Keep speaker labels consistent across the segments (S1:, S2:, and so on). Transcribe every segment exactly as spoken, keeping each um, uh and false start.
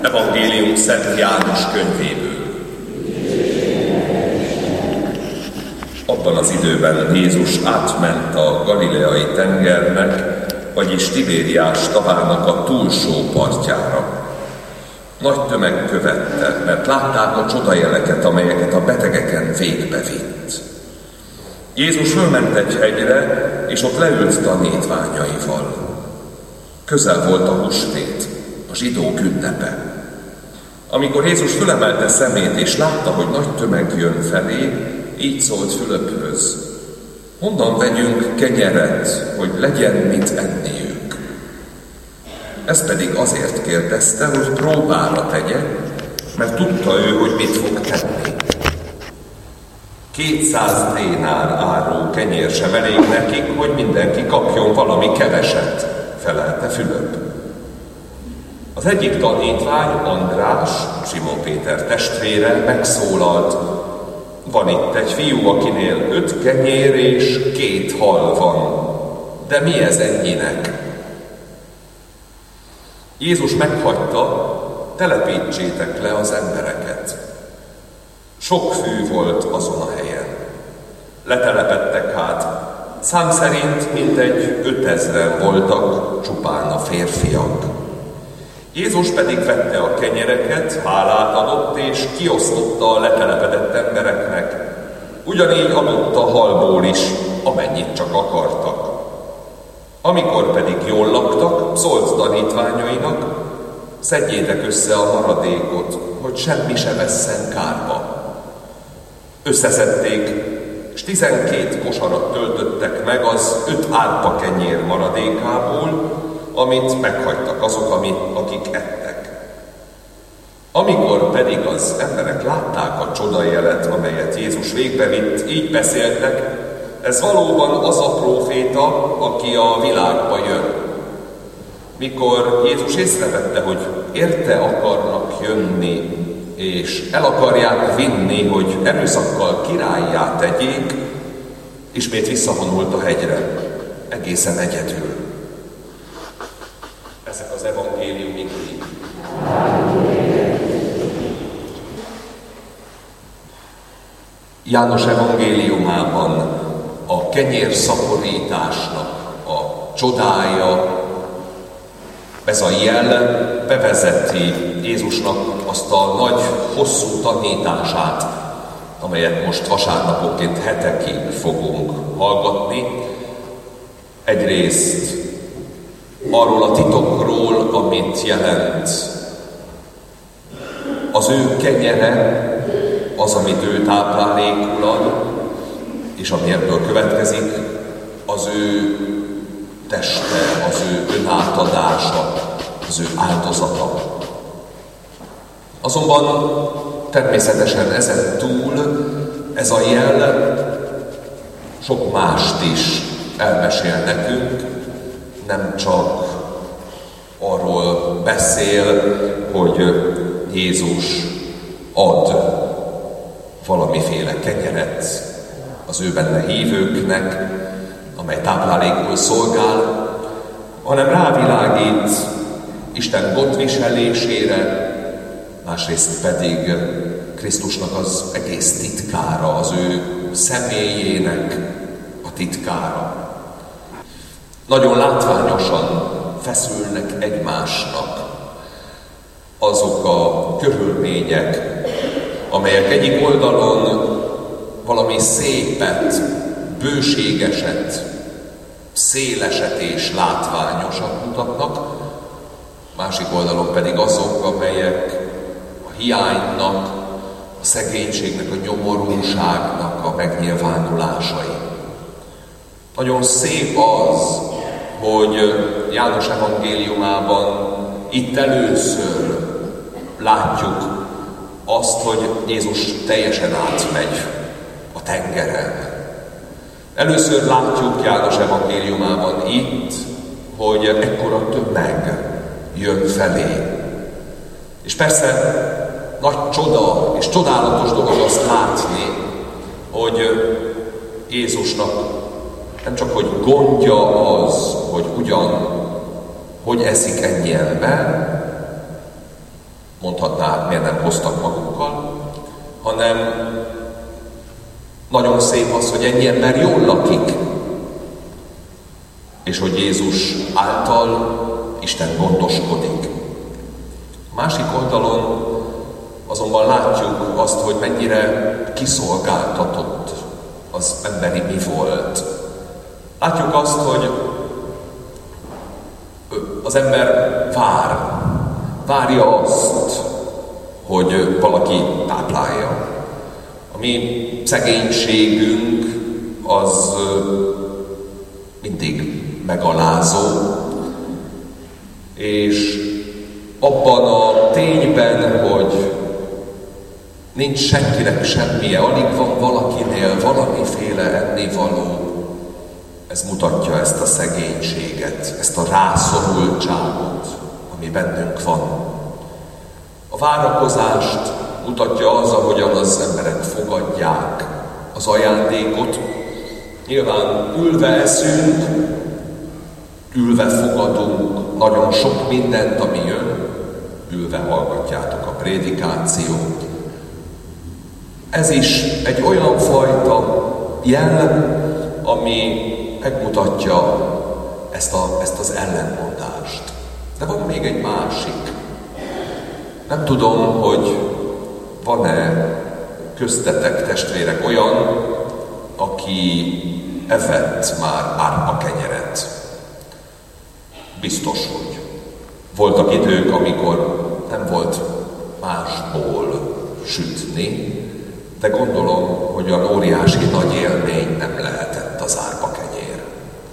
S1: Evangélium Szent János könyvéből. Abban az időben Jézus átment a Galileai tengernek, vagyis Tibériás tavának a túlsó partjára. Nagy tömeg követte, mert látták a csodajeleket, amelyeket a betegeken végbevitt. Jézus fölment egy hegyre, és ott leült tanítványaival. Közel volt a húsvét, a zsidók ünnepe. Amikor Jézus fölemelte szemét, és látta, hogy nagy tömeg jön felé, így szólt Fülöphöz: honnan vegyünk kenyeret, hogy legyen mit enniük? Ezt pedig azért kérdezte, hogy próbára tegye, mert tudta ő, hogy mit fog tenni. Kétszáz dénár áró kenyér sem elég nekik, hogy mindenki kapjon valami keveset, felelte Fülöp. Az egyik tanítvány, András, Simon Péter testvére, megszólalt: van itt egy fiú, akinél öt kenyér és két hal van, de mi ez ennyinek? Jézus meghagyta: telepítsétek le az embereket. Sok fű volt azon a helyen. Letelepedtek hát, szám szerint mintegy ötezren voltak, csupán a férfiak. Jézus pedig vette a kenyereket, hálát adott, és kiosztotta a letelepedett embereknek. Ugyanígy adott a halból is, amennyit csak akartak. Amikor pedig jól laktak, szólt tanítványainak: szedjétek össze a maradékot, hogy semmi se vesszen kárba. Összeszedték, és tizenkét kosarat töltöttek meg az öt árpa kenyér maradékából, amit meghagytak azok, amit, akik ettek. Amikor pedig az emberek látták a csodajelet, amelyet Jézus végbevitt, így beszéltek: ez valóban az a próféta, aki a világba jön. Mikor Jézus észrevette, hogy érte akarnak jönni, és el akarják vinni, hogy erőszakkal királlyá tegyék, ismét visszavonult a hegyre, egészen egyedül. Ezek az evangélium igéi. János evangéliumában a kenyér szaporításnak a csodája, ez a jel bevezeti Jézusnak azt a nagy, hosszú tanítását, amelyet most vasárnaponként hetekig fogunk hallgatni. Egyrészt arról a titokról, amit jelent az ő kenyere, az, amit ő táplálékul ad, és ami ebből következik, az ő teste, az ő önátadása, az ő áldozata. Azonban természetesen ezen túl ez a jel sok mást is elmesél nekünk, nem csak arról beszél, hogy Jézus ad valamiféle kenyeret az ő benne hívőknek, amely táplálékul szolgál, hanem rávilágít Isten gondviselésére, másrészt pedig Krisztusnak az egész titkára, az ő személyének a titkára. Nagyon látványosan feszülnek egymásnak azok a körülmények, amelyek egyik oldalon valami szépet, bőségeset, széleset és látványosat mutatnak, másik oldalon pedig azok, amelyek a hiánynak, a szegénységnek, a nyomorúságnak a megnyilvánulásai. Nagyon szép az, hogy János evangéliumában itt először látjuk azt, hogy Jézus teljesen átmegy a tengeren. Először látjuk János evangéliumában itt, hogy ekkora tömeg jön felé. És persze nagy csoda és csodálatos dolog azt látni, hogy Jézusnak nem csak hogy gondja az, hogy ugyan hogy eszik ennyi ember, mondhatná, miért nem hoztak magukkal, hanem nagyon szép az, hogy ennyi ember jól lakik, és hogy Jézus által Isten gondoskodik. A másik oldalon azonban látjuk azt, hogy mennyire kiszolgáltatott az emberi mi volt. Látjuk azt, hogy az ember vár, várja azt, hogy valaki táplálja. A mi szegénységünk az mindig megalázó, és abban a tényben, hogy nincs senkinek semmije, alig van valakinél valamiféle ennivaló, ez mutatja ezt a szegénységet, ezt a rászorultságot, ami bennünk van. A várakozást mutatja az, ahogyan az emberek fogadják az ajándékot. Nyilván ülve eszünk, ülve fogadunk nagyon sok mindent, ami jön, ülve hallgatjátok a prédikációt. Ez is egy olyan fajta jel, ami megmutatja ezt, a, ezt az ellenmondást. De van még egy másik. Nem tudom, hogy van-e köztetek, testvérek, olyan, aki evett már árpa kenyeret. Biztos, hogy voltak idők, amikor nem volt másból sütni, de gondolom, hogy olyan óriási nagy élmény nem lehetett az árpa kenyér.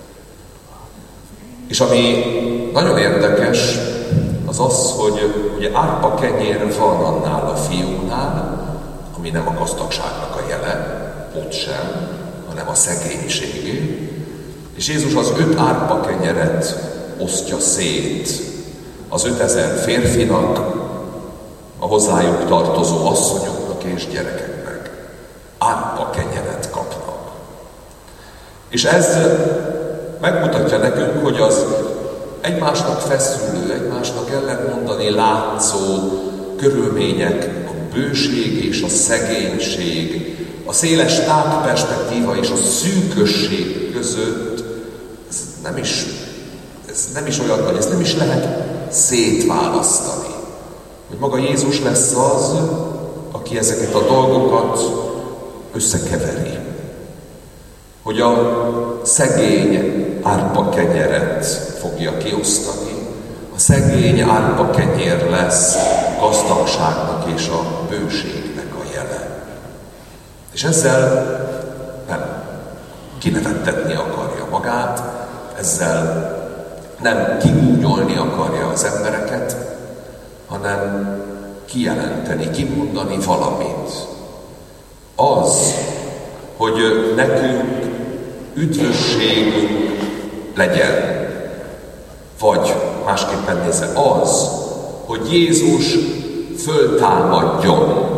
S1: És ami nagyon érdekes, az az, hogy ugye árpa kenyér van annál a fiúnál, ami nem a gazdagságnak a jele, ott sem, hanem a szegénységé. És Jézus az öt árpa kenyeret osztja szét az ötezer férfinak, a hozzájuk tartozó asszonyoknak és gyerekeknek. Árpa kenyeret kapnak. És ez megmutatja nekünk, hogy az egymásnak feszülő, egymásnak ellentmondani látszó körülmények, a bőség és a szegénység, a széles tágperspektíva és a szűkösség között ez nem is, ez nem is olyan nagy, ez nem is lehet szétválasztani. Hogy maga Jézus lesz az, aki ezeket a dolgokat összekeveri. Hogy a szegény árpa kenyeret fogja kiosztani, a szegény árpa kenyér lesz gazdagságnak és a bőségnek a jele. És ezzel nem kinevettetni akarja magát, ezzel nem kigúnyolni akarja az embereket, hanem kijelenteni, kimondani valamit. Az, hogy nekünk üdvösségünk legyen, vagy másképpen nézve az, hogy Jézus föltámadjon,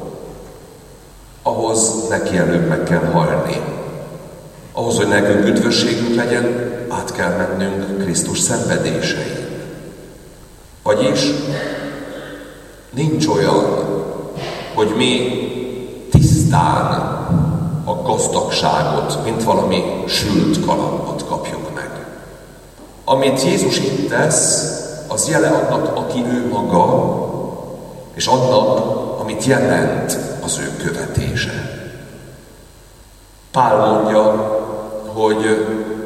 S1: ahhoz neki előbb meg kell halni. Ahhoz, hogy nekünk üdvösségünk legyen, át kell mennünk Krisztus szenvedésein. Vagyis nincs olyan, hogy mi tisztán a gazdagságot, mint valami sült kalapot kapjuk meg. Amit Jézus itt tesz, az jele annak, aki ő maga, és annak, amit jelent az ő követése. Pál mondja, hogy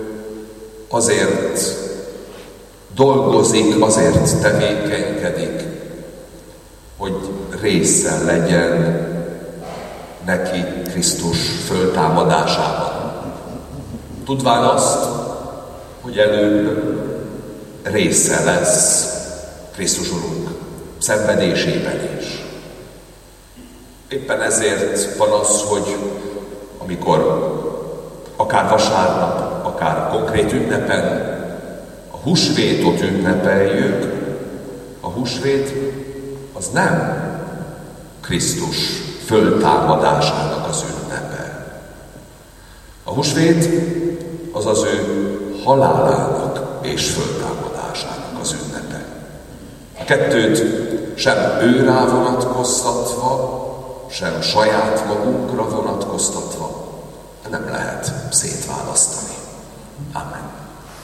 S1: azért dolgozik, azért tevékenykedik, hogy része legyen neki Krisztus föltámadásában. Tudván azt, hogy előbb része lesz Krisztus Urunk szenvedésében is. Éppen ezért van az, hogy amikor akár vasárnap, akár konkrét ünnepen a húsvétot ünnepeljük, a húsvét az nem Krisztus föltámadásának az ünnepe. A húsvét az az ő halálának és föltámadásának az ünnepe. A kettőt sem őrá vonatkoztatva, sem saját magunkra vonatkoztatva nem lehet szétválasztani. Amen.